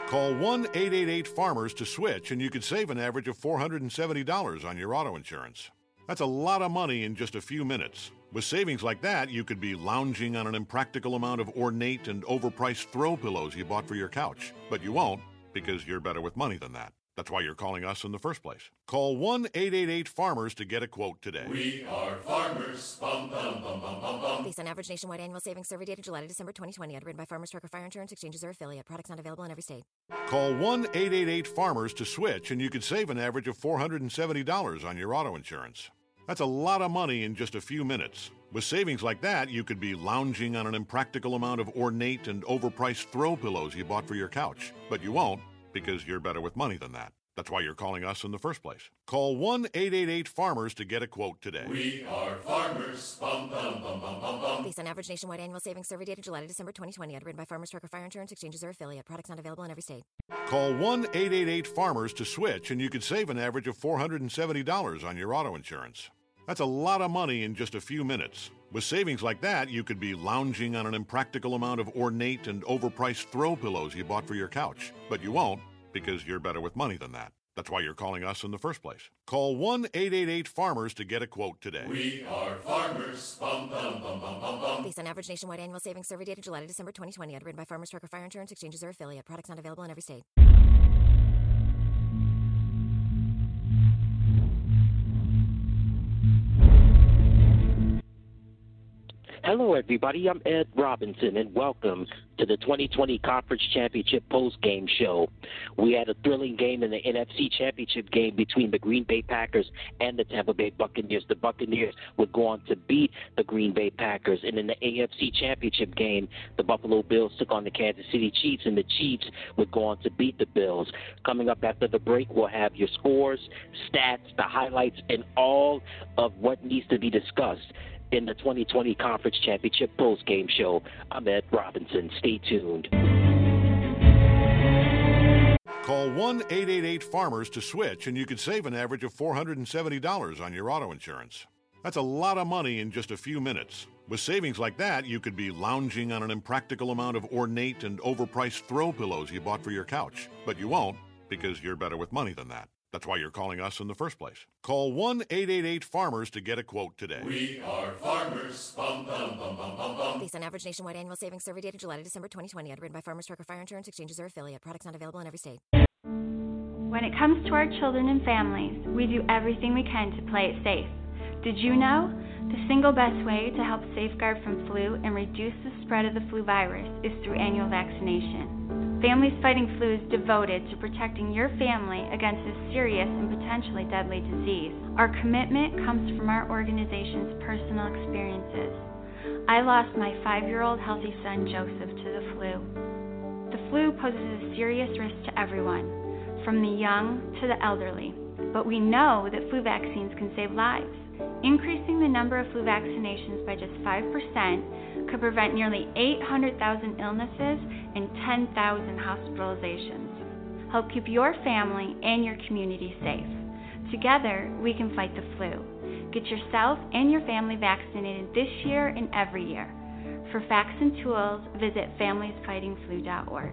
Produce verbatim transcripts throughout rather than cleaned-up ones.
Call one eight eight eight farmers to switch, and you could save an average of four hundred seventy dollars on your auto insurance. That's a lot of money in just a few minutes. With savings like that, you could be lounging on an impractical amount of ornate and overpriced throw pillows you bought for your couch. But you won't, because you're better with money than that. That's why you're calling us in the first place. Call one eight eight eight farmers to get a quote today. We are farmers. Bum, bum, bum, bum, bum, bum. Based on average nationwide annual savings survey data July to December twenty twenty. Underwritten by Farmers Truck or Fire Insurance Exchanges or affiliate. Products not available in every state. Call one eight eight eight farmers to switch, and you could save an average of four hundred seventy dollars on your auto insurance. That's a lot of money in just a few minutes. With savings like that, you could be lounging on an impractical amount of ornate and overpriced throw pillows you bought for your couch. But you won't, because you're better with money than that. That's why you're calling us in the first place. Call one eight eight eight farmers to get a quote today. We are farmers. Bum, bum, bum, bum, bum, bum. Based on average nationwide annual savings survey data July to December twenty twenty. Underwritten by Farmers Truck or Fire Insurance Exchanges or affiliate. Products not available in every state. Call one eight eight eight farmers to switch, and you could save an average of four hundred seventy dollars on your auto insurance. That's a lot of money in just a few minutes. With savings like that, you could be lounging on an impractical amount of ornate and overpriced throw pillows you bought for your couch. But you won't, because you're better with money than that. That's why you're calling us in the first place. Call one eight eight eight farmers to get a quote today. We are farmers. Bum, bum, bum, bum, bum, bum. Based on average nationwide annual savings survey data July to December twenty twenty. Underwritten by Farmers Truck or Fire Insurance Exchanges or affiliate. Products not available in every state. Hello, everybody. I'm Ed Robinson, and welcome to the twenty twenty Conference Championship postgame show. We had a thrilling game in the N F C Championship game between the Green Bay Packers and the Tampa Bay Buccaneers. The Buccaneers would go on to beat the Green Bay Packers. And in the A F C Championship game, the Buffalo Bills took on the Kansas City Chiefs, and the Chiefs would go on to beat the Bills. Coming up after the break, we'll have your scores, stats, the highlights, and all of what needs to be discussed in the twenty twenty Conference Championship postgame show. I'm Ed Robinson. Stay tuned. Call one eight eight eight farmers to switch, and you could save an average of four hundred seventy dollars on your auto insurance. That's a lot of money in just a few minutes. With savings like that, you could be lounging on an impractical amount of ornate and overpriced throw pillows you bought for your couch. But you won't, because you're better with money than that. That's why you're calling us in the first place. Call one eight eight eight farmers to get a quote today. We are farmers. Bum, bum, bum, bum, bum, bum. Based on average nationwide annual savings survey data July to December twenty twenty. Underwritten by Farmers Truck or Fire Insurance Exchanges or affiliate. Products not available in every state. When it comes to our children and families, we do everything we can to play it safe. Did you know? The single best way to help safeguard from flu and reduce the spread of the flu virus is through annual vaccination. Families Fighting Flu is devoted to protecting your family against this serious and potentially deadly disease. Our commitment comes from our organization's personal experiences. I lost my five-year-old healthy son, Joseph, to the flu. The flu poses a serious risk to everyone, from the young to the elderly. But we know that flu vaccines can save lives. Increasing the number of flu vaccinations by just five percent could prevent nearly eight hundred thousand illnesses and ten thousand hospitalizations. Help keep your family and your community safe. Together, we can fight the flu. Get yourself and your family vaccinated this year and every year. For facts and tools, visit families fighting flu dot org.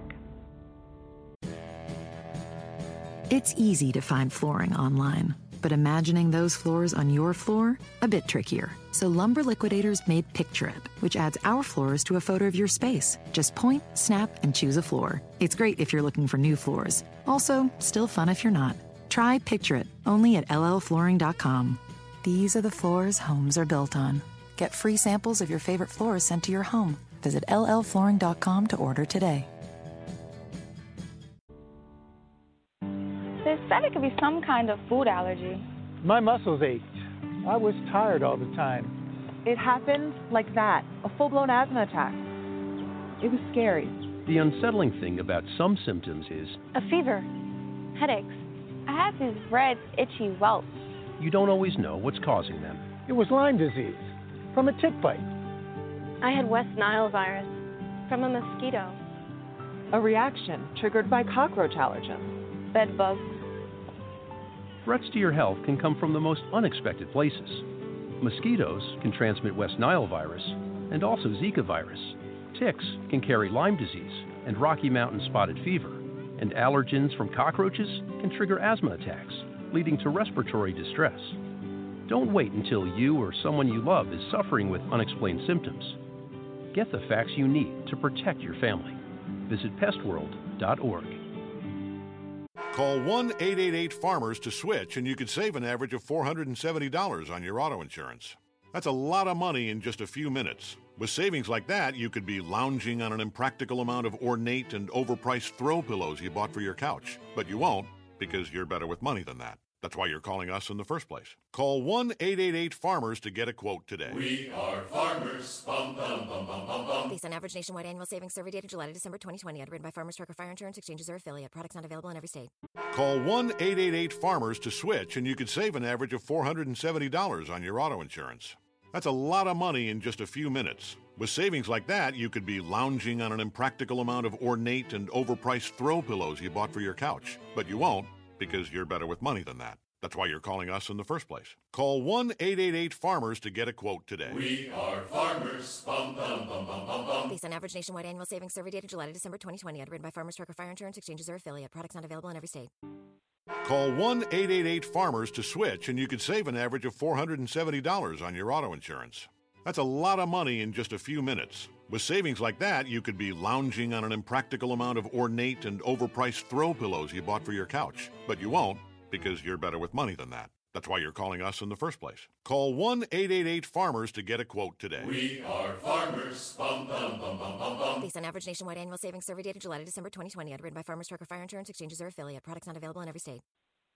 It's easy to find flooring online, but imagining those floors on your floor, a bit trickier. So Lumber Liquidators made Picture It, which adds our floors to a photo of your space. Just point, snap, and choose a floor. It's great if you're looking for new floors. Also, still fun if you're not. Try Picture It, only at L L flooring dot com. These are the floors homes are built on. Get free samples of your favorite floors sent to your home. Visit L L flooring dot com to order today. They said it could be some kind of food allergy. My muscles ached. I was tired all the time. It happened like that, a full-blown asthma attack. It was scary. The unsettling thing about some symptoms is a fever, headaches. I have these red, itchy welts. You don't always know what's causing them. It was Lyme disease from a tick bite. I had West Nile virus from a mosquito. A reaction triggered by cockroach allergens. Bed bugs. Threats to your health can come from the most unexpected places. Mosquitoes can transmit West Nile virus and also Zika virus. Ticks can carry Lyme disease and Rocky Mountain spotted fever. and allergens from cockroaches can trigger asthma attacks, leading to respiratory distress. Don't wait until you or someone you love is suffering with unexplained symptoms. Get the facts you need to protect your family. Visit pest world dot org. Call one eight eight eight farmers to switch, and you could save an average of four hundred seventy dollars on your auto insurance. That's a lot of money in just a few minutes. With savings like that, you could be lounging on an impractical amount of ornate and overpriced throw pillows you bought for your couch. But you won't, because you're better with money than that. That's why you're calling us in the first place. Call one eight eight eight farmers to get a quote today. We are farmers. Bum, bum, bum, bum, bum, bum. Based on average nationwide annual savings survey data July to December twenty twenty, underwritten by Farmers Trucker Fire Insurance Exchanges or affiliate. Products not available in every state. Call one eight eight eight farmers to switch, and you could save an average of four hundred seventy dollars on your auto insurance. That's a lot of money in just a few minutes. With savings like that, you could be lounging on an impractical amount of ornate and overpriced throw pillows you bought for your couch. But you won't, because you're better with money than that. That's why you're calling us in the first place. Call one eight eight eight farmers to get a quote today. We are farmers. Bum, bum, bum, bum, bum, bum. Based on average nationwide annual savings survey data July to December twenty twenty, underwritten by Farmers Trucker Fire Insurance Exchanges or affiliate. Products not available in every state. Call one eight eight eight farmers to switch, and you could save an average of four hundred seventy dollars on your auto insurance. That's a lot of money in just a few minutes. With savings like that, you could be lounging on an impractical amount of ornate and overpriced throw pillows you bought for your couch. But you won't, because you're better with money than that. That's why you're calling us in the first place. Call one eight eight eight farmers to get a quote today. We are farmers. Bum, bum, bum, bum, bum, bum. Based on average nationwide annual savings survey data July to December twenty twenty, underwritten by Farmers Trucker Fire Insurance Exchanges or affiliate. Products not available in every state.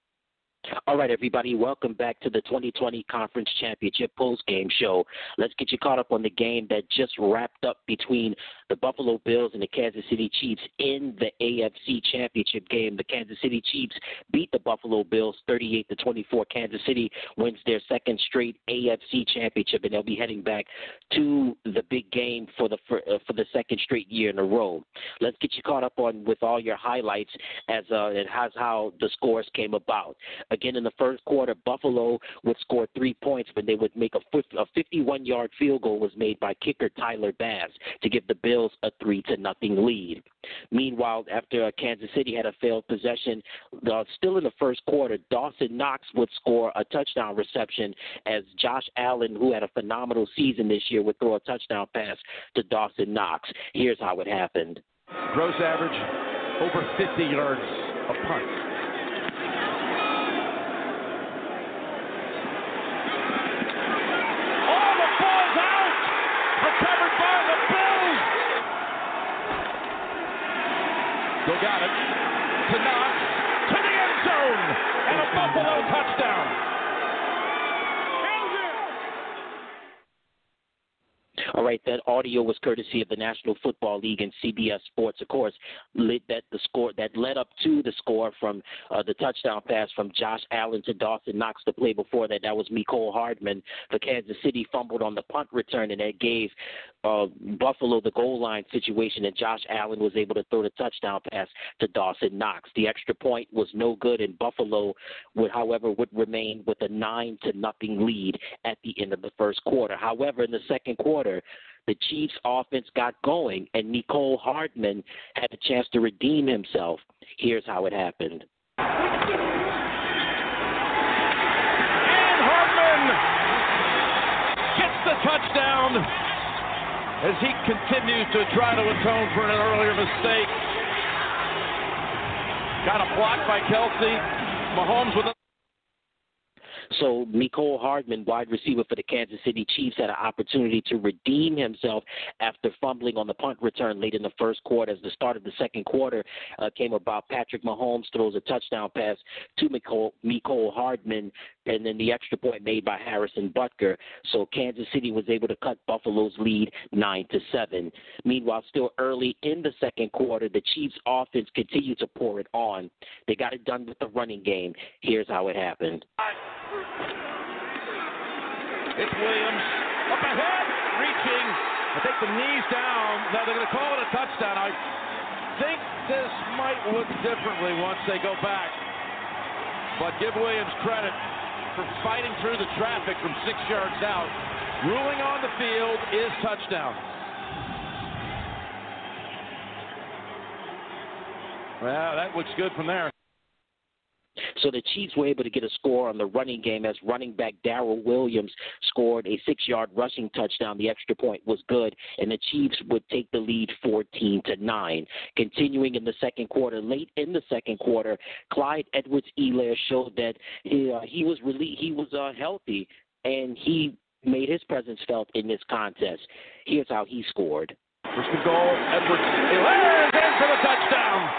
All right, everybody, welcome back to the twenty twenty Conference Championship postgame show. Let's get you caught up on the game that just wrapped up between the Buffalo Bills and the Kansas City Chiefs in the A F C Championship game. The Kansas City Chiefs beat the Buffalo Bills thirty-eight to twenty-four. Kansas City wins their second straight A F C Championship, and they'll be heading back to the big game for the for, uh, for the second straight year in a row. Let's get you caught up on with all your highlights as uh, and as how the scores came about. Again, in the first quarter, Buffalo would score three points, but they would make a fifty-one-yard field goal was made by kicker Tyler Bass to give the Bills a three to nothing lead. Meanwhile, after uh, Kansas City had a failed possession, uh, still in the first quarter, Dawson Knox would score a touchdown reception as Josh Allen, who had a phenomenal season this year, would throw a touchdown pass to Dawson Knox. Here's how it happened. Gross average, over fifty yards a punt. Still got it to Knox, to the end zone, and a Buffalo touchdown. All right, that audio was courtesy of the National Football League and C B S Sports, of course, led that the score that led up to the score from uh, the touchdown pass from Josh Allen to Dawson Knox. The play before that, that was Mecole Hardman. The Kansas City fumbled on the punt return, and that gave uh, Buffalo the goal line situation, and Josh Allen was able to throw the touchdown pass to Dawson Knox. The extra point was no good, and Buffalo would, however, would remain with a nine to nothing lead at the end of the first quarter. However, in the second quarter, the Chiefs' offense got going, and Mecole Hardman had a chance to redeem himself. Here's how it happened. And Hardman gets the touchdown as he continues to try to atone for an earlier mistake. Got a block by Kelsey. Mahomes with a So Mecole Hardman, wide receiver for the Kansas City Chiefs, had an opportunity to redeem himself after fumbling on the punt return late in the first quarter. As the start of the second quarter uh, came about, Patrick Mahomes throws a touchdown pass to Mecole, Mecole Hardman, and then the extra point made by Harrison Butker. So Kansas City was able to cut Buffalo's lead nine to seven. Meanwhile, still early in the second quarter, the Chiefs' offense continued to pour it on. They got it done with the running game. Here's how it happened. It's Williams up ahead, reaching. I think the knees down. Now they're going to call it a touchdown. I think this might look differently once they go back. But give Williams credit for fighting through the traffic from six yards out. Ruling on the field is touchdown. Well, that looks good from there. So the Chiefs were able to get a score on the running game as running back Darrell Williams scored a six-yard rushing touchdown. The extra point was good, and the Chiefs would take the lead fourteen to nine. Continuing in the second quarter, late in the second quarter, Clyde Edwards-Helaire showed that he, uh, he was really he was uh, healthy, and he made his presence felt in this contest. Here's how he scored. First and goal, Edwards-Helaire is in for the touchdown.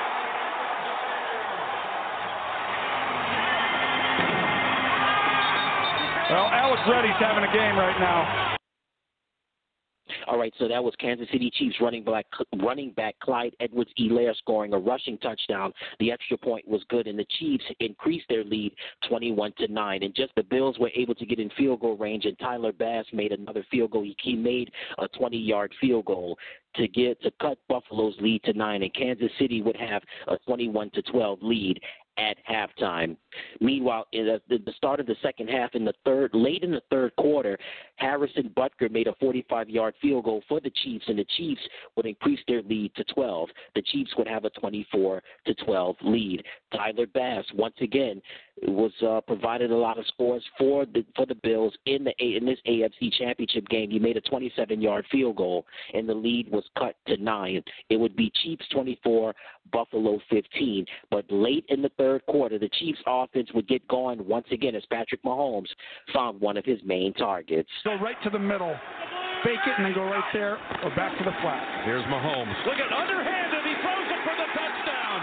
Well, Alex Reddy's having a game right now. All right, so that was Kansas City Chiefs running back, running back Clyde Edwards-Helaire scoring a rushing touchdown. The extra point was good, and the Chiefs increased their lead twenty-one to nine. And just the Bills were able to get in field goal range, and Tyler Bass made another field goal. He, he made a twenty-yard field goal to get to cut Buffalo's lead to nine, and Kansas City would have a twenty-one to twelve lead at halftime. Meanwhile, in the, the start of the second half, in the third, late in the third quarter, Harrison Butker made a forty-five-yard field goal for the Chiefs, and the Chiefs would increase their lead to twelve. The Chiefs would have a twenty-four to twelve lead. Tyler Bass, once again, was uh, provided a lot of scores for the for the Bills in the in this A F C Championship game. He made a twenty-seven-yard field goal, and the lead was cut to nine. It would be Chiefs twenty-four, Buffalo fifteen. But late in the third quarter, the Chiefs' offense would get going once again as Patrick Mahomes found one of his main targets. Go right to the middle, fake it, and then go right there or back to the flat. Here's Mahomes. Look at underhanded. He throws it for the touchdown.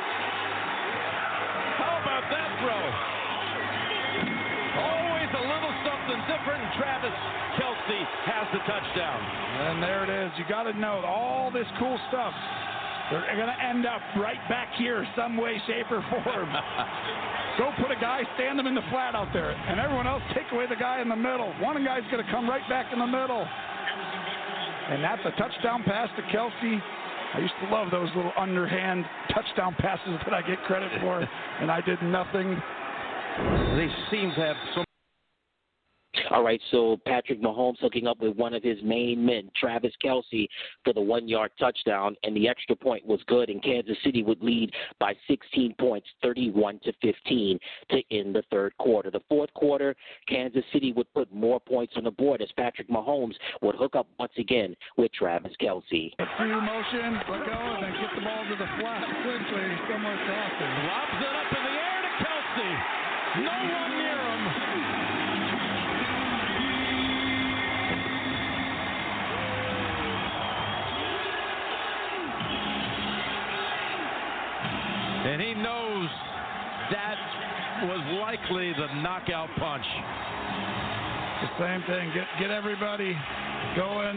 How about that throw? Always a little something different. Travis Kelce has the touchdown. And there it is. You got to know all this cool stuff. They're going to end up right back here some way, shape, or form. Go put a guy, stand him in the flat out there, and everyone else take away the guy in the middle. One guy's going to come right back in the middle. And that's a touchdown pass to Kelce. I used to love those little underhand touchdown passes that I get credit for, and I did nothing. They seem to have so. All right, so Patrick Mahomes hooking up with one of his main men, Travis Kelce, for the one-yard touchdown, and the extra point was good, and Kansas City would lead by sixteen points, thirty-one to fifteen, to end the third quarter. The fourth quarter, Kansas City would put more points on the board as Patrick Mahomes would hook up once again with Travis Kelce. Through motion, let go, and then get the ball to the flat quickly, somewhere crossing. Lobs it up in the air to Kelce. No one near him. And he knows that was likely the knockout punch. The same thing. Get get everybody going.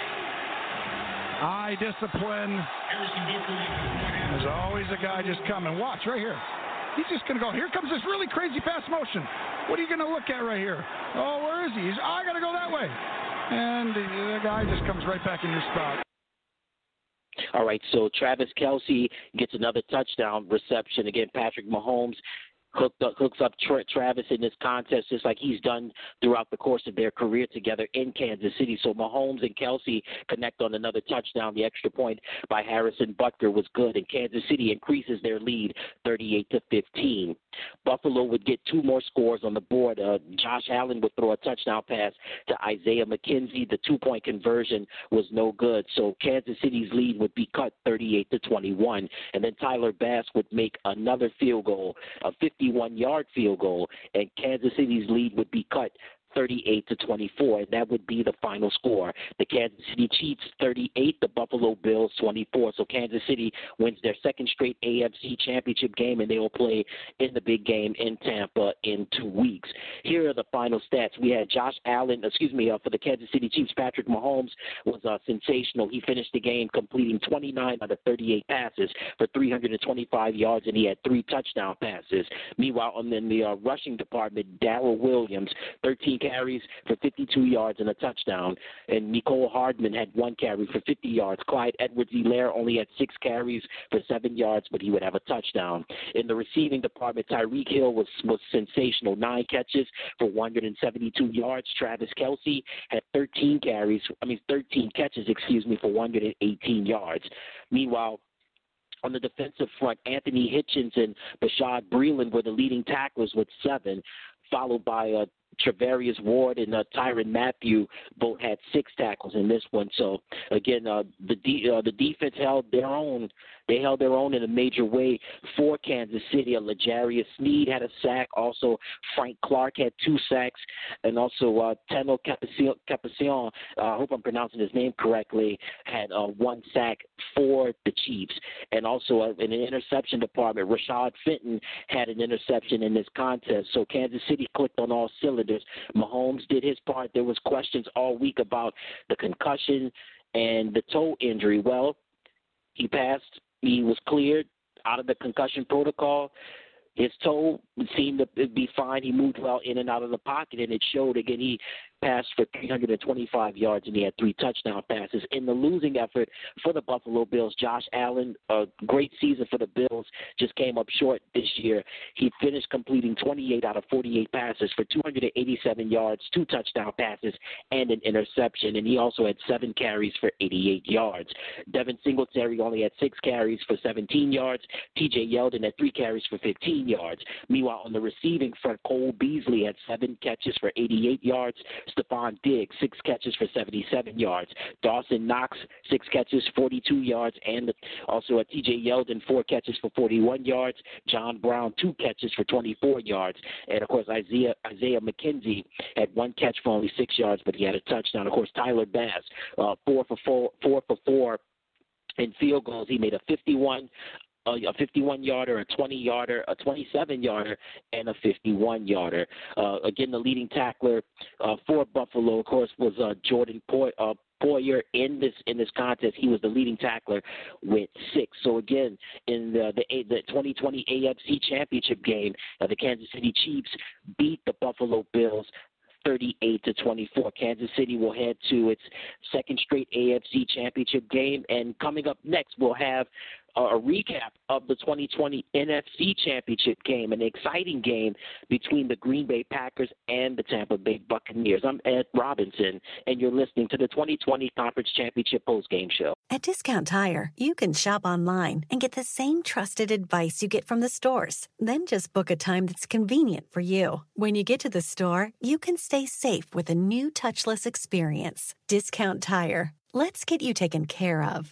Eye discipline. There's always a guy just coming. Watch right here. He's just going to go. Here comes this really crazy fast motion. What are you going to look at right here? Oh, where is he? He's, oh, I got to go that way. And the, the guy just comes right back in your spot. All right, so Travis Kelce gets another touchdown reception. Again, Patrick Mahomes hooked up, hooks up Tra- Travis in this contest just like he's done throughout the course of their career together in Kansas City. So Mahomes and Kelce connect on another touchdown. The extra point by Harrison Butker was good, and Kansas City increases their lead thirty-eight to fifteen. Buffalo would get two more scores on the board. Uh, Josh Allen would throw a touchdown pass to Isaiah McKenzie. The two-point conversion was no good, so Kansas City's lead would be cut thirty-eight to twenty-one. And then Tyler Bass would make another field goal, a fifty-one-yard field goal, and Kansas City's lead would be cut thirty-eight to twenty-four, and that would be the final score. The Kansas City Chiefs thirty-eight, the Buffalo Bills twenty-four. So Kansas City wins their second straight A F C Championship game, and they will play in the big game in Tampa in two weeks. Here are the final stats. We had Josh Allen, excuse me, uh, for the Kansas City Chiefs, Patrick Mahomes was uh, sensational. He finished the game completing twenty-nine out of thirty-eight passes for three hundred twenty-five yards, and he had three touchdown passes. Meanwhile, on the, in the uh, rushing department, Darrell Williams, thirteen carries for fifty-two yards and a touchdown, and Mecole Hardman had one carry for fifty yards. Clyde Edwards-Helaire only had six carries for seven yards, but he would have a touchdown. In the receiving department, Tyreek Hill was, was sensational, nine catches for one hundred seventy-two yards. Travis Kelce had thirteen carries, I mean thirteen catches, excuse me, for one hundred eighteen yards. Meanwhile, On the defensive front, Anthony Hitchens and Bashad Breeland were the leading tacklers with seven, followed by uh, Travarius Ward and uh, Tyrann Mathieu both had six tackles in this one. So again, uh, the de- uh, the defense held their own. They held their own in a major way for Kansas City. Uh, L'Jarius Sneed had a sack. Also, Frank Clark had two sacks, and also uh, Teno Capacion, uh, I hope I'm pronouncing his name correctly, had uh, one sack for the Chiefs. And also uh, in the interception department, Rashad Fenton had an interception in this contest. So Kansas City clicked on all cylinders. Mahomes did his part. There was questions all week about the concussion and the toe injury. Well, he passed. He was cleared out of the concussion protocol. His toe seemed to be fine. He moved well in and out of the pocket, and it showed. Again, he passed for three hundred twenty-five yards, and he had three touchdown passes. In the losing effort for the Buffalo Bills, Josh Allen, a great season for the Bills, just came up short this year. He finished completing twenty-eight out of forty-eight passes for two hundred eighty-seven yards, two touchdown passes, and an interception, and he also had seven carries for eighty-eight yards. Devin Singletary only had six carries for seventeen yards. T J Yeldon had three carries for fifteen yards. Meanwhile, on the receiving front, Cole Beasley had seven catches for eighty-eight yards. Stephon Diggs, six catches for seventy-seven yards. Dawson Knox, six catches, forty-two yards. And also a T J Yeldon, four catches for forty-one yards. John Brown, two catches for twenty-four yards. And, of course, Isaiah, Isaiah McKenzie had one catch for only six yards, but he had a touchdown. Of course, Tyler Bass, uh, four for four, four for four in field goals. He made a fifty-one a fifty-one-yarder, a twenty-yarder, a twenty-seven-yarder, and a fifty-one-yarder. Uh, again, the leading tackler uh, for Buffalo, of course, was uh, Jordan Poy- uh, Poyer in this in this contest. He was the leading tackler with six. So again, in the the, the twenty twenty A F C Championship game, uh, the Kansas City Chiefs beat the Buffalo Bills thirty-eight to twenty-four. Kansas City will head to its second straight A F C Championship game, and coming up next, we'll have a recap of the twenty twenty N F C Championship game, an exciting game between the Green Bay Packers and the Tampa Bay Buccaneers. I'm Ed Robinson, and you're listening to the twenty twenty Conference Championship postgame show. At Discount Tire, you can shop online and get the same trusted advice you get from the stores. Then just book a time that's convenient for you. When you get to the store, you can stay safe with a new touchless experience. Discount Tire. Let's get you taken care of.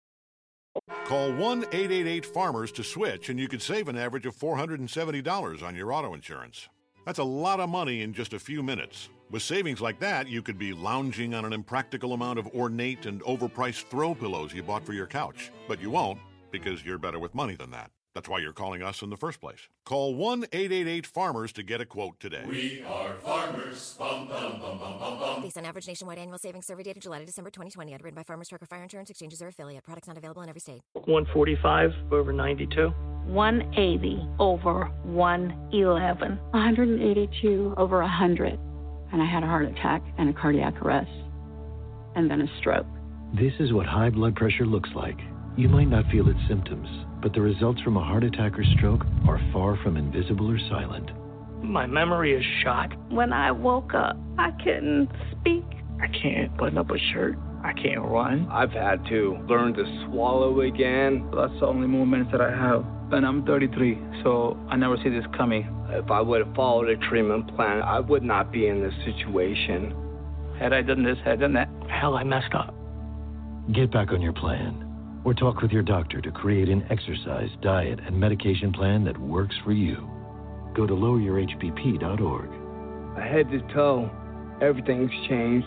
Call one eight eight eight farmers to switch, and you could save an average of four hundred seventy dollars on your auto insurance. That's a lot of money in just a few minutes. With savings like that, you could be lounging on an impractical amount of ornate and overpriced throw pillows you bought for your couch. But you won't, because you're better with money than that. That's why you're calling us in the first place. Call one eight eight eight farmers to get a quote today. We are farmers. Bum, bum, bum, bum, bum, bum. Based on average nationwide annual savings survey data July to December twenty twenty. Underwritten by Farmers Trucker Fire Insurance Exchanges or affiliate. Products not available in every state. one forty-five over ninety-two. one eighty over one eleven. one eighty-two over one hundred. And I had a heart attack and a cardiac arrest. And then a stroke. This is what high blood pressure looks like. You might not feel its symptoms, but the results from a heart attack or stroke are far from invisible or silent. My memory is shot. When I woke up, I couldn't speak. I can't button up a shirt. I can't run. I've had to learn to swallow again. That's the only moments that I have. And I'm thirty-three, so I never see this coming. If I would have followed a treatment plan, I would not be in this situation. Had I done this, had I done that, hell, I messed up. Get back on your plan. Or talk with your doctor to create an exercise, diet, and medication plan that works for you. Go to lower your H B P dot org. Head to toe, everything's changed.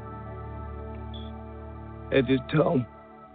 Head to toe.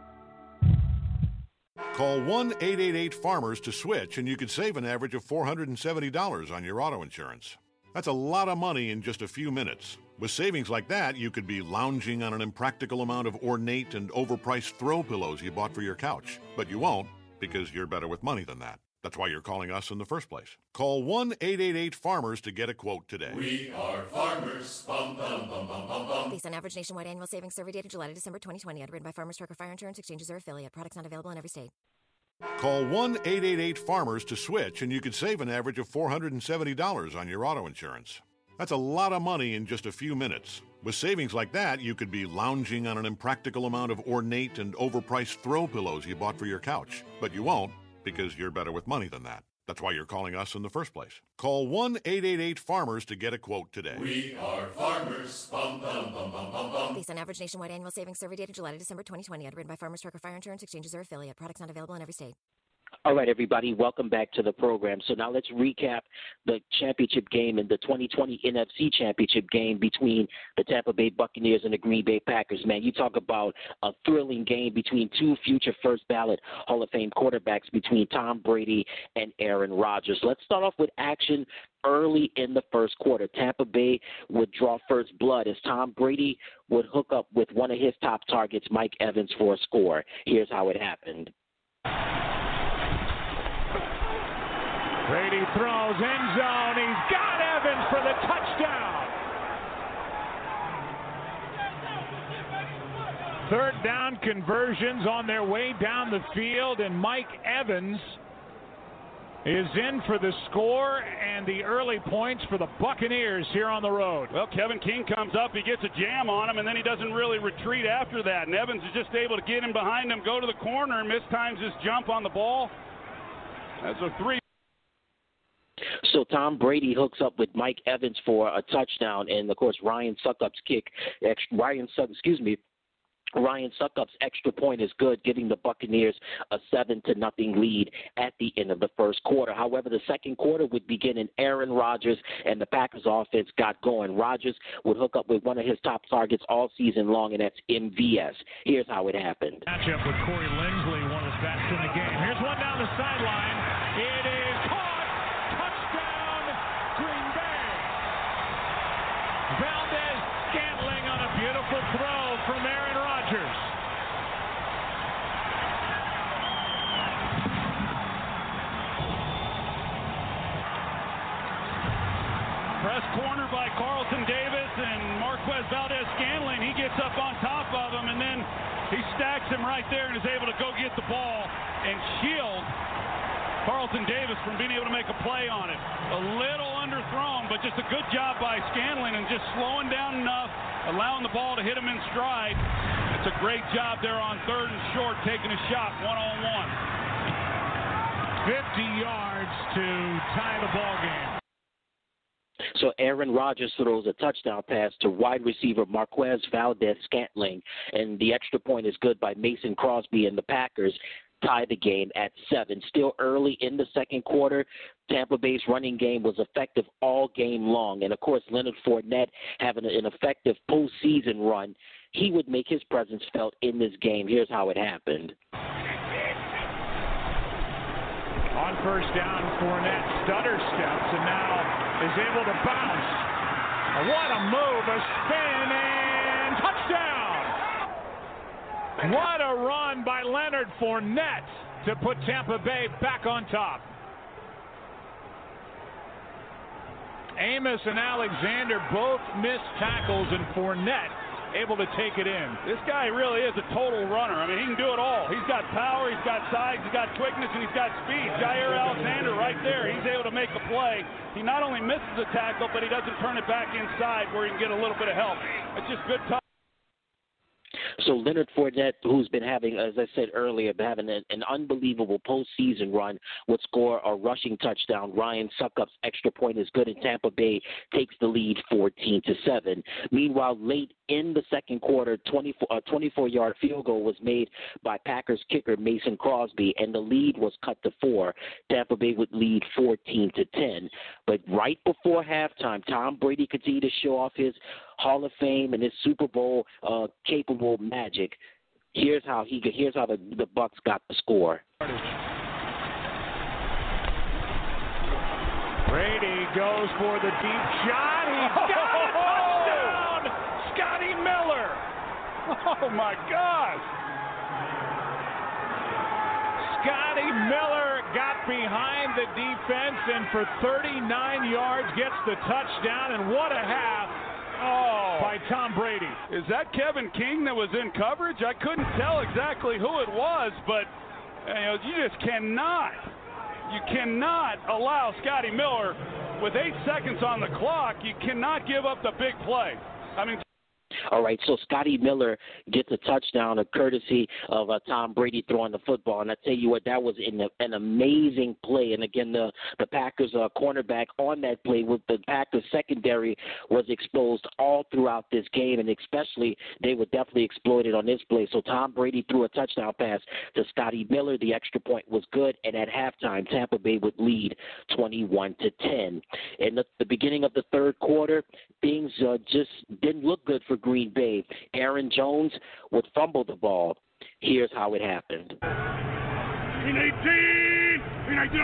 Call one eight eight eight farmers to switch, and you could save an average of four hundred seventy dollars on your auto insurance. That's a lot of money in just a few minutes. With savings like that, you could be lounging on an impractical amount of ornate and overpriced throw pillows you bought for your couch. But you won't, because you're better with money than that. That's why you're calling us in the first place. Call one eight eight eight farmers to get a quote today. We are farmers. Bum, bum, bum, bum, bum, bum. Based on average nationwide annual savings survey data July to December twenty twenty. Underwritten by Farmers Trucker Fire Insurance Exchanges or affiliate. Products not available in every state. Call one eight eight eight farmers to switch, and you could save an average of four hundred seventy dollars on your auto insurance. That's a lot of money in just a few minutes. With savings like that, you could be lounging on an impractical amount of ornate and overpriced throw pillows you bought for your couch. But you won't, because you're better with money than that. That's why you're calling us in the first place. Call one eight eight eight farmers to get a quote today. We are farmers. Bum, bum, bum, bum, bum, bum. Based on average nationwide annual savings survey data July to December twenty twenty. Underwritten by Farmers Trucker Fire Insurance Exchanges or affiliate. Products not available in every state. All right, everybody, welcome back to the program. So now let's recap the championship game and the twenty twenty N F C championship game between the Tampa Bay Buccaneers and the Green Bay Packers. Man, you talk about a thrilling game between two future first ballot Hall of Fame quarterbacks between Tom Brady and Aaron Rodgers. Let's start off with action early in the first quarter. Tampa Bay would draw first blood as Tom Brady would hook up with one of his top targets, Mike Evans, for a score. Here's how it happened. Brady throws, end zone. He's got Evans for the touchdown. Third down conversions on their way down the field, and Mike Evans is in for the score and the early points for the Buccaneers here on the road. Well, Kevin King comes up, he gets a jam on him, and then he doesn't really retreat after that. And Evans is just able to get him behind him, go to the corner, and mistimes his jump on the ball. That's a three. So Tom Brady hooks up with Mike Evans for a touchdown, and of course Ryan Succop's kick, Ryan Suck, excuse me, Ryan Succop's extra point is good, giving the Buccaneers a seven to nothing lead at the end of the first quarter. However, the second quarter would begin, and Aaron Rodgers and the Packers offense got going. Rodgers would hook up with one of his top targets all season long, and that's M V S. Here's how it happened. Matchup with Corey Linsley, one of the best in the game. Here's one down the sideline. It is caught. Touchdown, Green Bay. Valdez Scantling on a beautiful throw from Aaron Rodgers. Press corner by Carlton Davis and Marquez Valdez Scantling. He gets up on top of him, and then he stacks him right there and is able to go get the ball and shield Carlton Davis from being able to make a play on it. A little underthrown, but just a good job by Scantling and just slowing down enough, allowing the ball to hit him in stride. It's a great job there on third and short, taking a shot one-on-one. fifty yards to tie the ball game. So Aaron Rodgers throws a touchdown pass to wide receiver Marquez Valdez Scantling, and the extra point is good by Mason Crosby, and the Packers tie the game at seven. Still early in the second quarter, Tampa Bay's running game was effective all game long. And, of course, Leonard Fournette having an effective postseason run, he would make his presence felt in this game. Here's how it happened. On first down, Fournette stutter steps and now is able to bounce. What a move, a spin, and touchdown! What a run by Leonard Fournette to put Tampa Bay back on top. Amos and Alexander both missed tackles, and Fournette able to take it in. This guy really is a total runner. I mean, he can do it all. He's got power, he's got size, he's got quickness, and he's got speed. Jair Alexander right there, he's able to make a play. He not only misses a tackle, but he doesn't turn it back inside where he can get a little bit of help. It's just good time. So Leonard Fournette, who's been having, as I said earlier, been having an, an unbelievable postseason run, would score a rushing touchdown. Ryan Succop's extra point is good, and Tampa Bay takes the lead fourteen to seven. Meanwhile, late in the second quarter, twenty-four, a twenty-four-yard field goal was made by Packers kicker Mason Crosby, and the lead was cut to four. Tampa Bay would lead fourteen to ten. But right before halftime, Tom Brady continued to show off his Hall of Fame and his Super Bowl uh, capable magic. Here's how he here's how the, the Bucs got the score. Brady goes for the deep shot. He's got a touchdown! Scotty Miller. Oh my gosh! Scotty Miller got behind the defense and for thirty-nine yards gets the touchdown, and what a half. Oh, by Tom Brady. Is that Kevin King that was in coverage? I couldn't tell exactly who it was, but you know, you just cannot, you cannot allow Scotty Miller with eight seconds on the clock, you cannot give up the big play. I mean, all right, so Scotty Miller gets a touchdown, a courtesy of uh, Tom Brady throwing the football. And I tell you what, that was in a, an amazing play. And again, the, the Packers uh, cornerback on that play with the Packers secondary was exposed all throughout this game, and especially they were definitely exploited on this play. So Tom Brady threw a touchdown pass to Scotty Miller. The extra point was good, and at halftime, Tampa Bay would lead twenty-one to ten. In the, the beginning of the third quarter, things uh, just didn't look good for Green Bay. Aaron Jones would fumble the ball. Here's how it happened. Green eighteen! Green eighteen!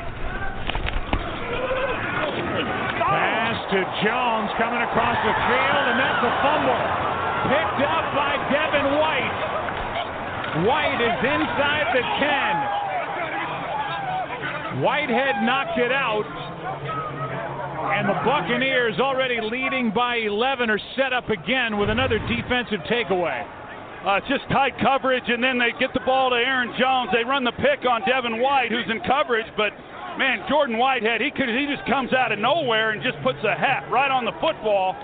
Pass to Jones coming across the field, and that's a fumble. Picked up by Devin White. White is inside the ten. Whitehead knocked it out. And the Buccaneers, already leading by eleven, are set up again with another defensive takeaway. Uh, just tight coverage, and then they get the ball to Aaron Jones. They run the pick on Devin White, who's in coverage, but, man, Jordan Whitehead, he could he just comes out of nowhere and just puts a hat right on the football.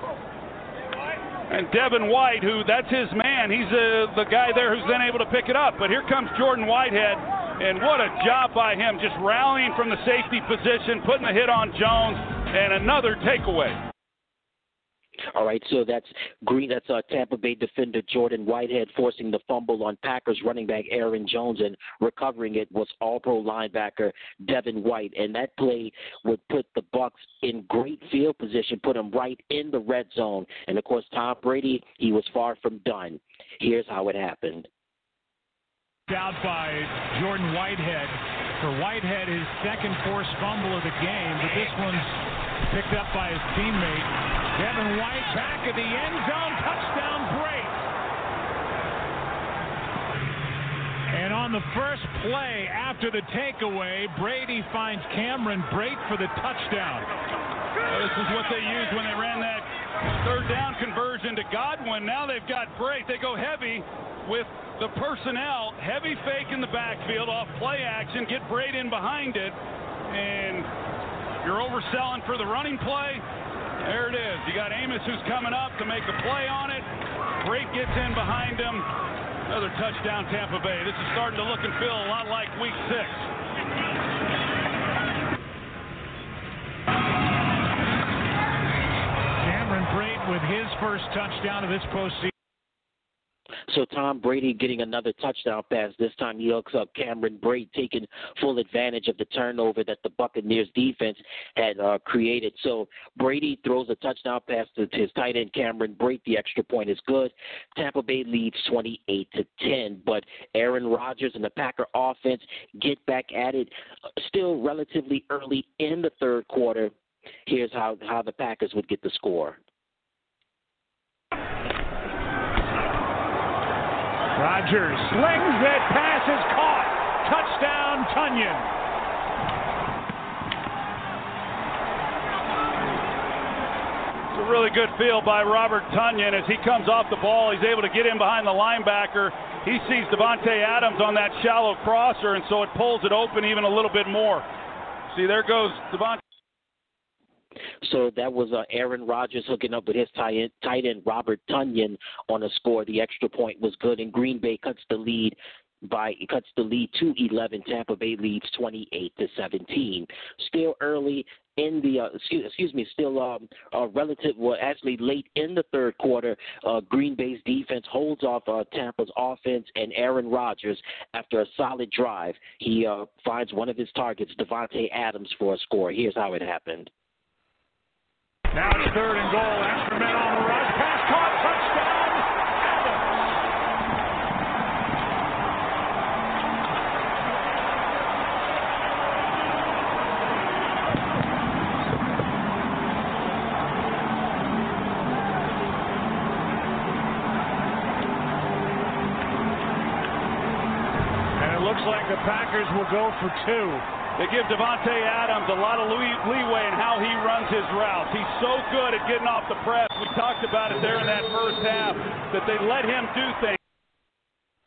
And Devin White, who that's his man, he's uh, the guy there who's then able to pick it up. But here comes Jordan Whitehead, and what a job by him, just rallying from the safety position, putting the hit on Jones, and another takeaway. All right, so that's Green. That's uh, Tampa Bay defender Jordan Whitehead forcing the fumble on Packers running back Aaron Jones, and recovering it was All-Pro linebacker Devin White. And that play would put the Bucs in great field position, put them right in the red zone. And of course, Tom Brady, he was far from done. Here's how it happened. Out by Jordan Whitehead. For Whitehead, his second forced fumble of the game, but this one's picked up by his teammate. Devin White back at the end zone, touchdown break. And on the first play after the takeaway, Brady finds Cameron Brate for the touchdown. Well, this is what they used when they ran that third down conversion to Godwin. Now they've got Brate. They go heavy with the personnel, heavy fake in the backfield off play action, get Brate in behind it, and you're overselling for the running play. There it is. You got Amos who's coming up to make a play on it. Brate gets in behind him. Another touchdown, Tampa Bay. This is starting to look and feel a lot like week six. Cameron Brate with his first touchdown of this postseason. So Tom Brady getting another touchdown pass. This time he hooks up Cameron Brate, taking full advantage of the turnover that the Buccaneers defense had uh, created. So Brady throws a touchdown pass to his tight end Cameron Brate. The extra point is good. Tampa Bay leads twenty-eight to ten, but Aaron Rodgers and the Packer offense get back at it still relatively early in the third quarter. Here's how, how the Packers would get the score. Rodgers slings it, pass is caught. Touchdown, Tunyon. It's a really good feel by Robert Tunyon as he comes off the ball. He's able to get in behind the linebacker. He sees Davante Adams on that shallow crosser, and so it pulls it open even a little bit more. See, there goes Davante. So that was uh, Aaron Rodgers hooking up with his tight end, tight end Robert Tunyon on a score. The extra point was good, and Green Bay cuts the lead by cuts the lead to eleven. Tampa Bay leads twenty-eight to seventeen. Still early in the uh, excuse, excuse me, still um, uh, relative. Well, actually late in the third quarter, uh, Green Bay's defense holds off uh, Tampa's offense, and Aaron Rodgers, after a solid drive, he uh, finds one of his targets, Davante Adams, for a score. Here's how it happened. Now it's third and goal. Extra men on the rush. Pass caught. Touchdown. And it looks like the Packers will go for two. They give Davante Adams a lot of leeway in how he runs his routes. He's so good at getting off the press. We talked about it there in that first half, that they let him do things.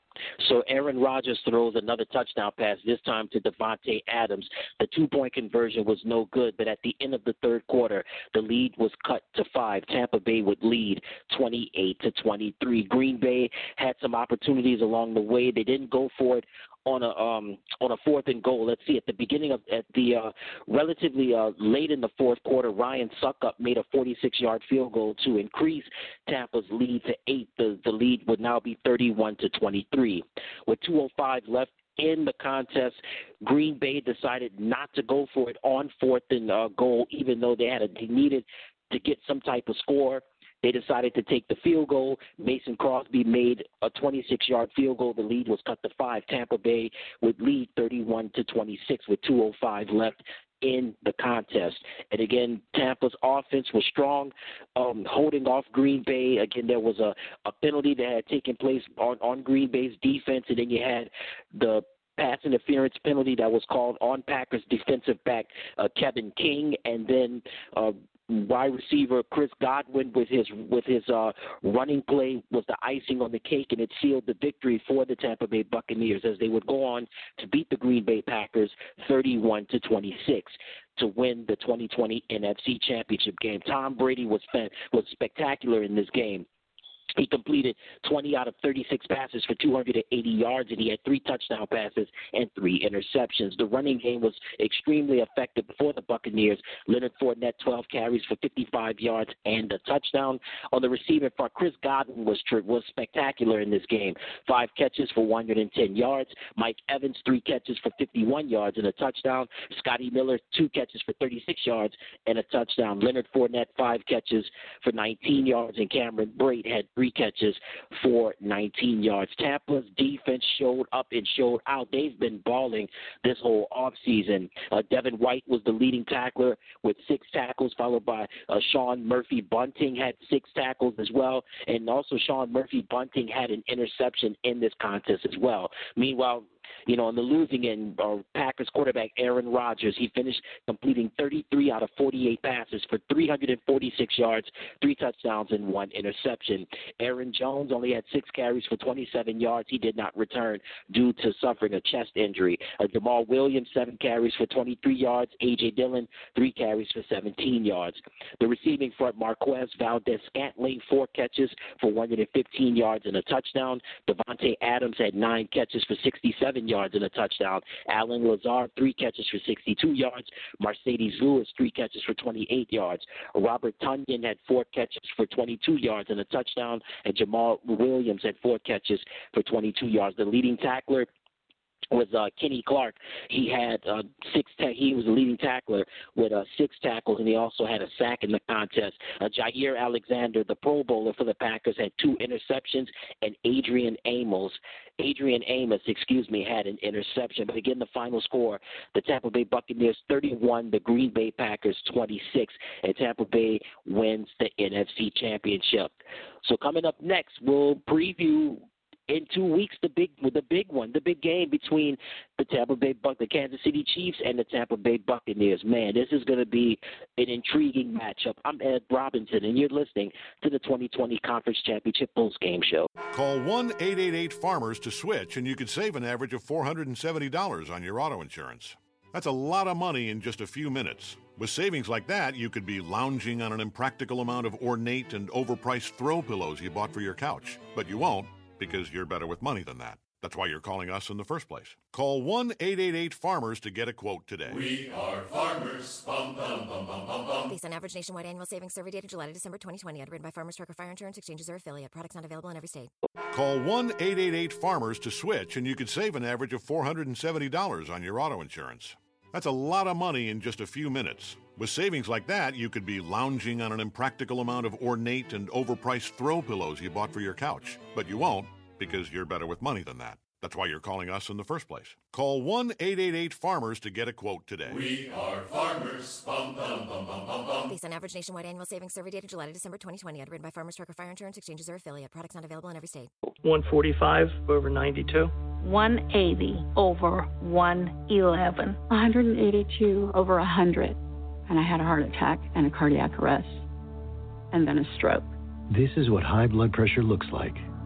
So Aaron Rodgers throws another touchdown pass, this time to Davante Adams. The two-point conversion was no good, but at the end of the third quarter, the lead was cut to five. Tampa Bay would lead twenty-eight to twenty-three. Green Bay had some opportunities along the way. They didn't go for it on a um, on a fourth and goal. Let's see, at the beginning of at the uh, relatively uh, late in the fourth quarter, Ryan Suckup made a forty-six-yard field goal to increase Tampa's lead to eight. The the lead would now be thirty-one to twenty-three. With two oh five left in the contest, Green Bay decided not to go for it on fourth and uh, goal, even though they had a, they needed to get some type of score. They decided to take the field goal. Mason Crosby made a twenty-six-yard field goal. The lead was cut to five. Tampa Bay would lead thirty-one to twenty-six with two oh five left in the contest. And again, Tampa's offense was strong, um, holding off Green Bay. Again, there was a, a penalty that had taken place on, on Green Bay's defense, and then you had the pass interference penalty that was called on Packers defensive back uh, Kevin King, and then uh, wide receiver Chris Godwin with his with his uh, running play was the icing on the cake, and it sealed the victory for the Tampa Bay Buccaneers as they would go on to beat the Green Bay Packers thirty-one to twenty-six to win the twenty twenty N F C Championship game. Tom Brady was fan, was spectacular in this game. He completed twenty out of thirty-six passes for two hundred eighty yards, and he had three touchdown passes and three interceptions. The running game was extremely effective for the Buccaneers. Leonard Fournette, twelve carries for fifty-five yards and a touchdown. On the receiving front, Chris Godwin was was spectacular in this game. Five catches for one hundred ten yards. Mike Evans, three catches for fifty-one yards and a touchdown. Scotty Miller, two catches for thirty-six yards and a touchdown. Leonard Fournette, five catches for nineteen yards, and Cameron Brate had three catches for nineteen yards. Tampa's defense showed up and showed out. They've been balling this whole offseason. Uh, Devin White was the leading tackler with six tackles, followed by uh, Sean Murphy Bunting had six tackles as well, and also Sean Murphy Bunting had an interception in this contest as well. Meanwhile, you know, on the losing end, uh, Packers quarterback Aaron Rodgers, he finished completing thirty-three out of forty-eight passes for three hundred forty-six yards, three touchdowns, and one interception. Aaron Jones only had six carries for twenty-seven yards. He did not return due to suffering a chest injury. Uh, Jamal Williams, seven carries for twenty-three yards. A J. Dillon, three carries for seventeen yards. The receiving front, Marquez Valdez-Scantling, four catches for one hundred fifteen yards and a touchdown. Davante Adams had nine catches for sixty-seven yards and a touchdown. Alan Lazard, three catches for sixty-two yards. Mercedes Lewis, three catches for twenty-eight yards. Robert Tonyan had four catches for twenty-two yards and a touchdown. And Jamal Williams had four catches for twenty-two yards. The leading tackler was uh, Kenny Clark. He had uh, six. Ta- he was the leading tackler with uh, six tackles, and he also had a sack in the contest. Uh, Jair Alexander, the Pro Bowler for the Packers, had two interceptions, and Adrian Amos, Adrian Amos, excuse me, had an interception. But again, the final score: the Tampa Bay Buccaneers thirty-one, the Green Bay Packers twenty-six, and Tampa Bay wins the N F C Championship. So coming up next, we'll preview in two weeks, the big, the big one, the big game between the Tampa Bay Buc, the Kansas City Chiefs, and the Tampa Bay Buccaneers. Man, this is going to be an intriguing matchup. I'm Ed Robinson, and you're listening to the twenty twenty Conference Championship Postgame Show. Call one eight eight eight farmers to switch, and you could save an average of four hundred seventy dollars on your auto insurance. That's a lot of money in just a few minutes. With savings like that, you could be lounging on an impractical amount of ornate and overpriced throw pillows you bought for your couch. But you won't, because you're better with money than that. That's why you're calling us in the first place. Call one eight eight eight farmers to get a quote today. We are farmers. Bum, bum, bum, bum, bum, bum. Based on average nationwide annual savings survey data July to December twenty twenty, underwritten by Farmers Trucker Fire Insurance Exchanges or affiliate. Products not available in every state. Call one eight eight eight farmers to switch, and you could save an average of four hundred seventy dollars on your auto insurance. That's a lot of money in just a few minutes. With savings like that, you could be lounging on an impractical amount of ornate and overpriced throw pillows you bought for your couch. But you won't, because you're better with money than that. That's why you're calling us in the first place. Call one eight eight eight farmers to get a quote today. We are farmers. Bum, bum, bum, bum, bum, bum. Based on average nationwide annual savings survey data July to December twenty twenty, underwritten by Farmers Trucker Fire Insurance Exchanges or affiliate. Products not available in every state. one forty-five over ninety-two. one eighty over one eleven. one hundred eighty-two over one hundred. And I had a heart attack and a cardiac arrest. And then a stroke. This is what high blood pressure looks like.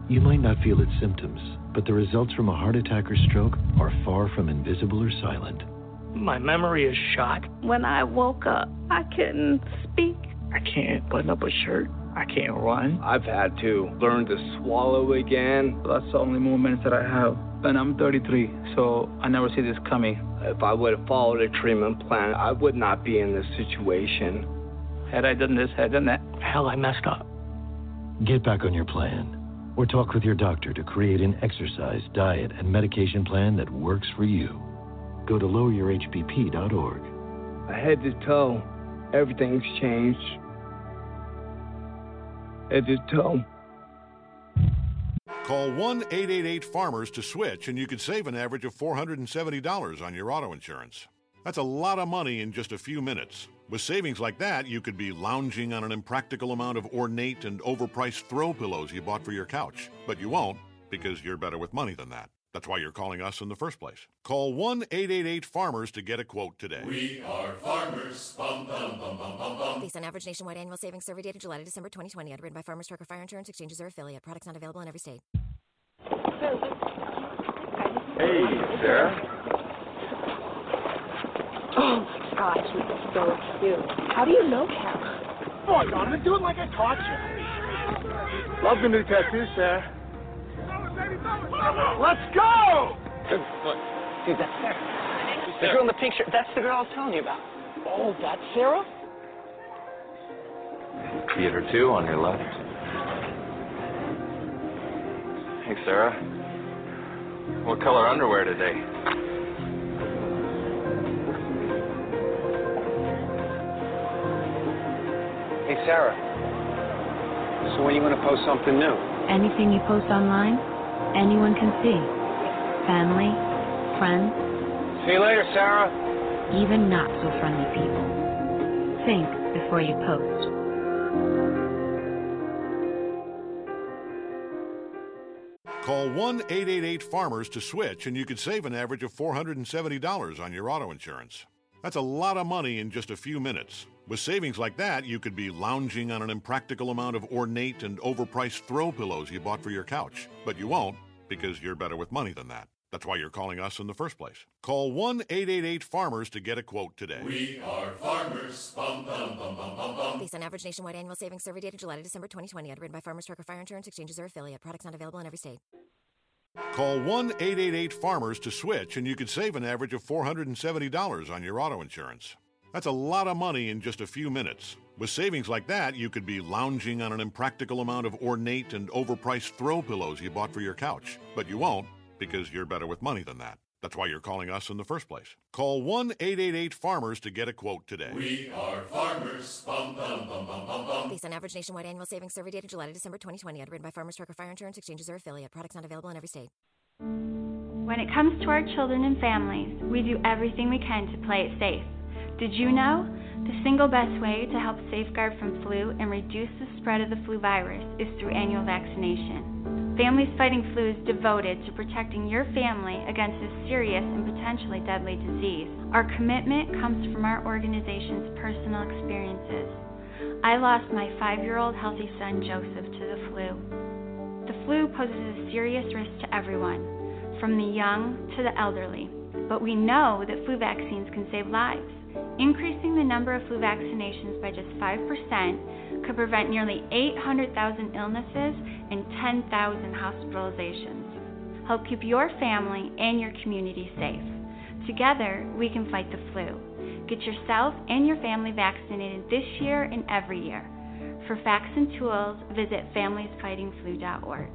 You might not feel its symptoms, but the results from a heart attack or stroke are far from invisible or silent. My memory is shot. When I woke up, I couldn't speak. I can't button up a shirt. I can't run. I've had to learn to swallow again. That's the only moments that I have. And I'm thirty-three, so I never see this coming. If I would have followed a treatment plan, I would not be in this situation. Had I done this, had I done that, hell, I messed up. Get back on your plan, or talk with your doctor to create an exercise, diet, and medication plan that works for you. Go to lower your H B P dot org. Head to toe, everything's changed. Head to toe. Call one eight eight eight farmers to switch, and you could save an average of four hundred seventy dollars on your auto insurance. That's a lot of money in just a few minutes. With savings like that, you could be lounging on an impractical amount of ornate and overpriced throw pillows you bought for your couch. But you won't, because you're better with money than that. That's why you're calling us in the first place. Call one eight eight eight farmers to get a quote today. We are farmers. Bum, bum, bum, bum, bum, bum. Based on average nationwide annual savings survey data July to December twenty twenty. Underwritten by Farmers Truck or Fire Insurance Exchanges or affiliate. Products not available in every state. Hey, Sarah. Oh my gosh, he's so cute. How do you know him? Oh, Donovan, do it like I taught you. Love the new tattoo, Sarah. Let's go! Dude, that's Sarah. The girl in the pink shirt, that's the girl I was telling you about. Oh, that's Sarah? Theater two on your left. Hey, Sarah. What color underwear today? Hey, Sarah. So when are you going to post something new? Anything you post online, anyone can see. Family, friends. See you later, Sarah. Even not so friendly people. Think before you post. Call one eight eight eight farmers to switch, and you could save an average of four hundred seventy dollars on your auto insurance. That's a lot of money in just a few minutes. With savings like that, you could be lounging on an impractical amount of ornate and overpriced throw pillows you bought for your couch. But you won't, because you're better with money than that. That's why you're calling us in the first place. Call one eight eight eight farmers to get a quote today. We are farmers. Bum, bum, bum, bum, bum, bum. Based on average nationwide annual savings survey data July to December twenty twenty. Underwritten by Farmers Truck or Fire Insurance Exchanges or affiliate. Products not available in every state. Call one eight eight eight farmers to switch, and you could save an average of four hundred seventy dollars on your auto insurance. That's a lot of money in just a few minutes. With savings like that, you could be lounging on an impractical amount of ornate and overpriced throw pillows you bought for your couch. But you won't, because you're better with money than that. That's why you're calling us in the first place. Call one eight eight eight farmers to get a quote today. We are farmers. Bum, bum, bum, bum, bum, bum. Based on average nationwide annual savings survey data July to December twenty twenty. Underwritten by Farmers Truck or Fire Insurance Exchanges or affiliate. Products not available in every state. When it comes to our children and families, we do everything we can to play it safe. Did you know? The single best way to help safeguard from flu and reduce the spread of the flu virus is through annual vaccination. Families Fighting Flu is devoted to protecting your family against this serious and potentially deadly disease. Our commitment comes from our organization's personal experiences. I lost my five-year-old healthy son Joseph to the flu. The flu poses a serious risk to everyone, from the young to the elderly, but we know that flu vaccines can save lives. Increasing the number of flu vaccinations by just five percent could prevent nearly eight hundred thousand illnesses and ten thousand hospitalizations. Help keep your family and your community safe. Together, we can fight the flu. Get yourself and your family vaccinated this year and every year. For facts and tools, visit families fighting flu dot org.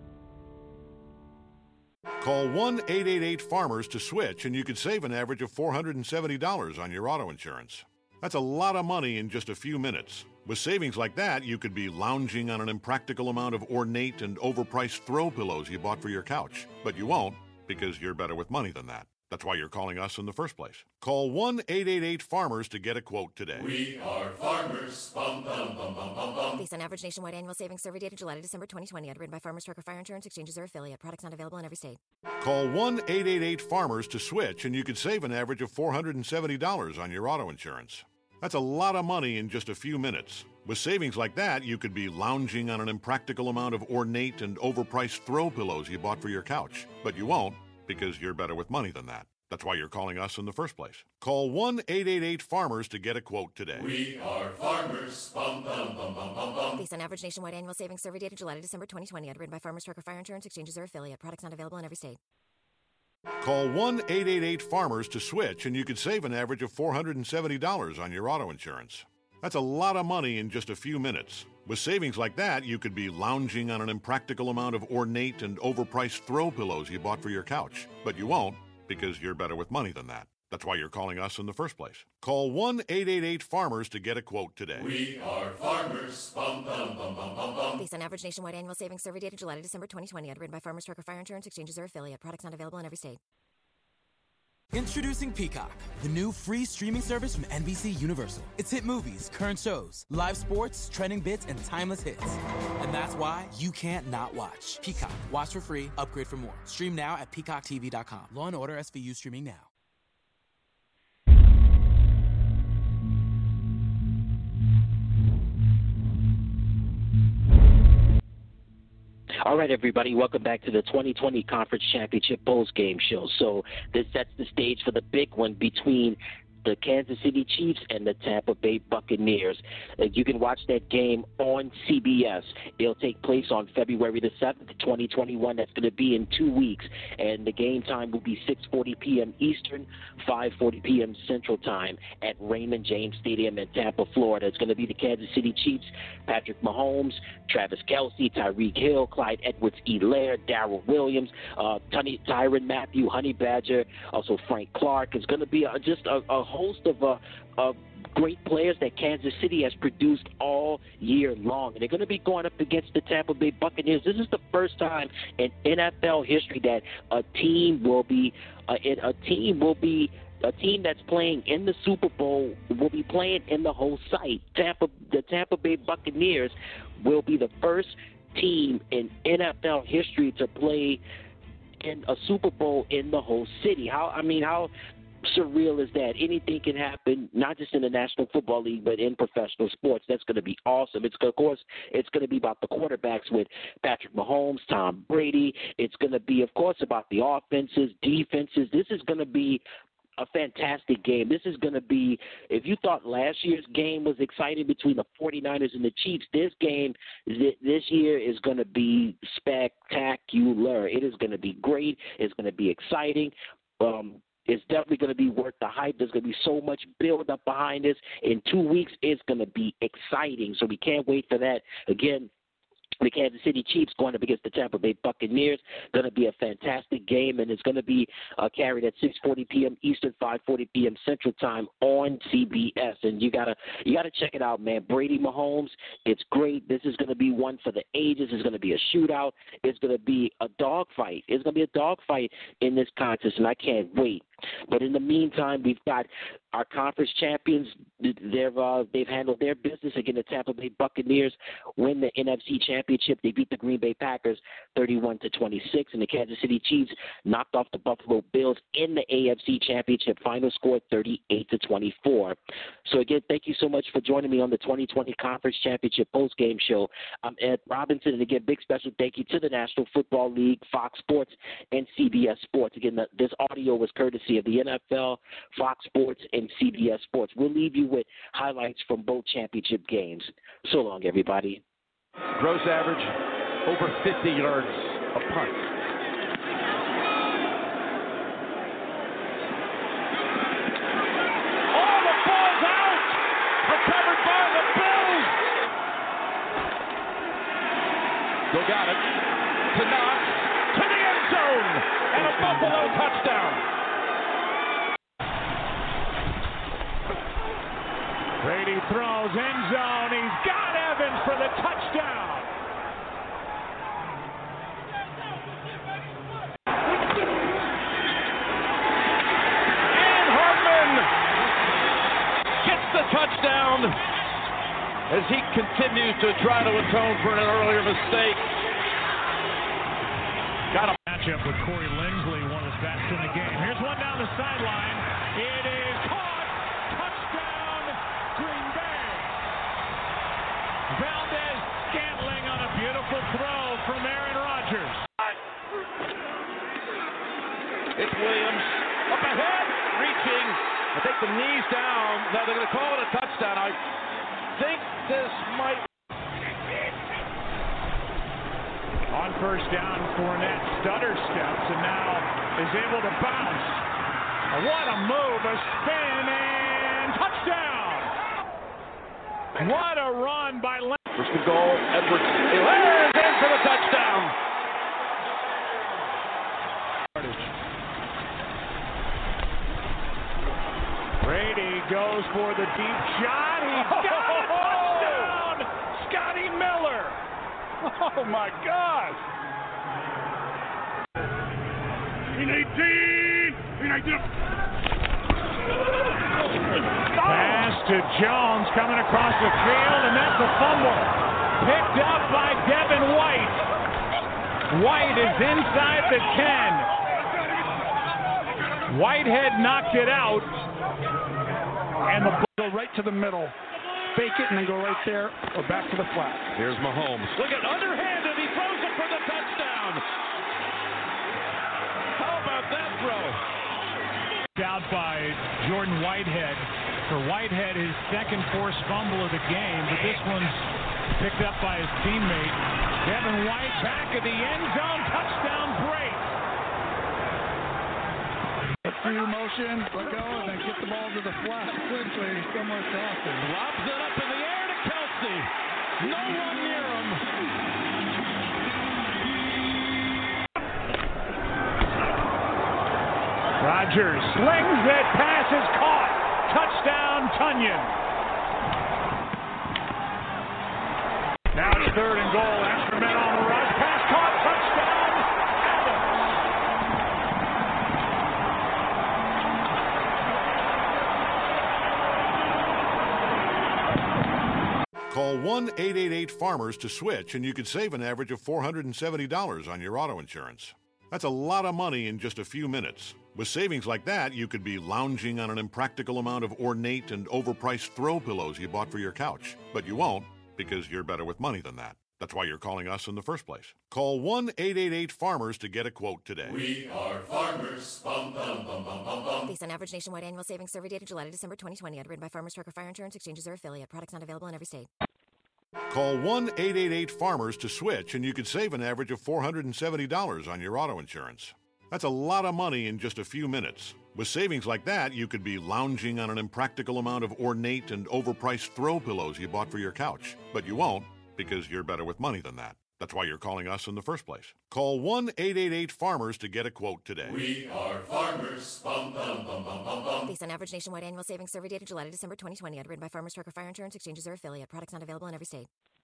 Call one eight eight eight farmers to switch, and you could save an average of four hundred seventy dollars on your auto insurance. That's a lot of money in just a few minutes. With savings like that, you could be lounging on an impractical amount of ornate and overpriced throw pillows you bought for your couch. But you won't, because you're better with money than that. That's why you're calling us in the first place. Call one eight eight eight farmers to get a quote today. We are farmers. Bum, bum, bum, bum, bum, bum. Based on average nationwide annual savings survey data July to December twenty twenty. Underwritten by Farmers Truck or Fire Insurance Exchanges or affiliate. Products not available in every state. Call one eight eight eight farmers to switch, and you could save an average of four hundred seventy dollars on your auto insurance. That's a lot of money in just a few minutes. With savings like that, you could be lounging on an impractical amount of ornate and overpriced throw pillows you bought for your couch. But you won't, because you're better with money than that. That's why you're calling us in the first place. Call one eight eight eight farmers to get a quote today. We are farmers. Bum, bum, bum, bum, bum, bum. Based on average nationwide annual savings survey data July to December twenty twenty. Underwritten by Farmers Trucker Fire Insurance Exchanges or affiliate. Products not available in every state. Call one eight eight eight farmers to switch, and you could save an average of four hundred seventy dollars on your auto insurance. That's a lot of money in just a few minutes. With savings like that, you could be lounging on an impractical amount of ornate and overpriced throw pillows you bought for your couch. But you won't, because you're better with money than that. That's why you're calling us in the first place. Call one eight eight eight farmers to get a quote today. We are farmers. Bum, bum, bum, bum, bum, bum. Based on average nationwide annual savings survey data July to December twenty twenty. Underwritten by Farmers Trucker Fire Insurance Exchanges or affiliate. Products not available in every state. Introducing Peacock, the new free streaming service from N B C Universal. It's hit movies, current shows, live sports, trending bits, and timeless hits. And that's why you can't not watch. Peacock. Watch for free. Upgrade for more. Stream now at peacock t v dot com. Law and Order S V U streaming now. All right, everybody, welcome back to the twenty twenty Conference Championship Postgame Show. So this sets the stage for the big one between the Kansas City Chiefs and the Tampa Bay Buccaneers. Uh, you can watch that game on C B S. It'll take place on February the seventh, twenty twenty-one. That's going to be in two weeks. And the game time will be six forty p.m. Eastern, five forty p.m. Central Time at Raymond James Stadium in Tampa, Florida. It's going to be the Kansas City Chiefs, Patrick Mahomes, Travis Kelce, Tyreek Hill, Clyde Edwards-Helaire, Darrell Williams, uh, Tony, Tyrann Mathieu, Honey Badger, also Frank Clark. It's going to be a, just a, a host of uh, of great players that Kansas City has produced all year long. And they're going to be going up against the Tampa Bay Buccaneers. This is the first time in N F L history that a team will be uh, a team will be a team that's playing in the Super Bowl will be playing in the whole site. Tampa, the Tampa Bay Buccaneers will be the first team in N F L history to play in a Super Bowl in the whole city. How I mean, how surreal is that? Anything can happen, not just in the National Football League, but in professional sports. That's going to be awesome. It's of course, it's going to be about the quarterbacks with Patrick Mahomes, Tom Brady. It's going to be, of course, about the offenses, defenses. This is going to be a fantastic game. This is going to be, if you thought last year's game was exciting between the forty-niners and the Chiefs, this game this year is going to be spectacular. It is going to be great. It's going to be exciting. Um, It's definitely going to be worth the hype. There's going to be so much build up behind this. In two weeks, it's going to be exciting. So we can't wait for that. Again, the Kansas City Chiefs going up against the Tampa Bay Buccaneers. Going to be a fantastic game, and it's going to be uh, carried at six forty p.m. Eastern, five forty p.m. Central Time on C B S. And you gotta you gotta check it out, man. Brady Mahomes, it's great. This is going to be one for the ages. It's going to be a shootout. It's going to be a dogfight. It's going to be a dogfight in this contest, and I can't wait. But in the meantime, we've got our conference champions. They've uh, they've handled their business against the Tampa Bay Buccaneers, win the N F C Championship. They beat the Green Bay Packers thirty-one to twenty-six, and the Kansas City Chiefs knocked off the Buffalo Bills in the A F C Championship. Final score thirty-eight to twenty-four. So again, thank you so much for joining me on the twenty twenty Conference Championship postgame show. I'm Ed Robinson, and again, big special thank you to the National Football League, Fox Sports, and C B S Sports. Again, the, this audio was courtesy of the N F L, Fox Sports, and C B S Sports. We'll leave you with highlights from both championship games. So long, everybody. Gross average, over fifty yards a punt. Oh, the ball's out! Recovered by the Bills! They got it. To Knox, to the end zone, and a Buffalo touchdown. Brady throws, end zone. He's got Evans for the touchdown. And Hartman gets the touchdown as he continues to try to atone for an earlier mistake. Got a matchup with Corey Linsley, one of his best in the game. Here's one down the sideline. It is caught. Touchdown, Now they're going to call it a touchdown. I think this might. On first down, Fournette stutter steps and now is able to bounce. What a move, a spin, and touchdown! What a run by Leonard. First and goal, Edwards. Edwards in for the touchdown. Brady goes for the deep shot. He's got a touchdown! Scotty Miller. Oh, my God. In eighteen. In eighteen. Pass to Jones coming across the field, and that's a fumble. Picked up by Devin White. White is inside the ten. Whitehead knocked it out. And the ball go right to the middle. Fake it and then go right there or back to the flat. Here's Mahomes. Look at underhanded. He throws it for the touchdown. How about that throw? Out by Jordan Whitehead. For Whitehead, his second forced fumble of the game, but this one's picked up by his teammate. Devin White back at the end zone. Touchdown break. Through motion, let go, and then get the ball to the flat quickly somewhere across it. Lobs it up in the air to Kelsey. No one near him. Rodgers slings it, pass is caught. Touchdown, Tunyon. Now it's third and goal. Extra men on the rush. Pass caught. Touchdown, Adams. Call one eight eight eight farmers to switch, and you could save an average of four hundred seventy dollars on your auto insurance. That's a lot of money in just a few minutes. With savings like that, you could be lounging on an impractical amount of ornate and overpriced throw pillows you bought for your couch. But you won't, because you're better with money than that. That's why you're calling us in the first place. Call one eight eight eight farmers to get a quote today. We are farmers. Bum, bum, bum, bum, bum, bum. Based on average nationwide annual savings survey data July to December twenty twenty. Underwritten by Farmers Truck or Fire Insurance Exchanges or affiliate. Products not available in every state. Call one eight eight eight farmers to switch, and you could save an average of four hundred seventy dollars on your auto insurance. That's a lot of money in just a few minutes. With savings like that, you could be lounging on an impractical amount of ornate and overpriced throw pillows you bought for your couch. But you won't, because you're better with money than that. That's why you're calling us in the first place. Call one eight eight eight farmers to get a quote today. We are farmers. Bum, bum, bum, bum, bum, bum. Based on average nationwide annual savings survey data July to December twenty twenty. Underwritten by Farmers Truck or Fire Insurance Exchanges or affiliate. Products not available in every state.